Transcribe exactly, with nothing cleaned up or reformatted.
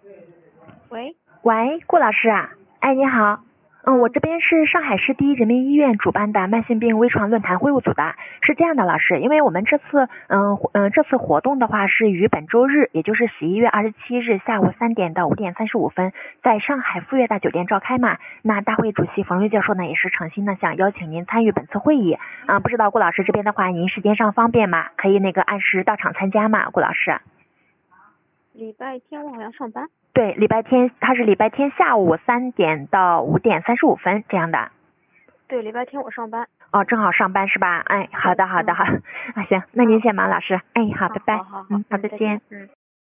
喂喂，顾老师啊，哎，你好，嗯，我这边是上海市第一人民医院主办的慢性病微创论坛会务组的。是这样的，老师，因为我们这次，嗯嗯，这次活动的话是于本周日，也就是十一月二十七日下午三点到五点三十五分，在上海富悦大酒店召开嘛。那大会主席冯瑞教授呢，也是诚心的想邀请您参与本次会议。嗯，不知道顾老师这边的话，您时间上方便吗？可以那个按时到场参加吗？顾老师？ 礼拜天我好像上班。 对，礼拜天，它是礼拜天下午三点到五点三十五分这样的。 对，礼拜天我上班。 哦，正好上班是吧？哎，好的好的好，啊行，那您先忙，老师。哎，好，拜拜。 好好好， 嗯，好，再见。 嗯。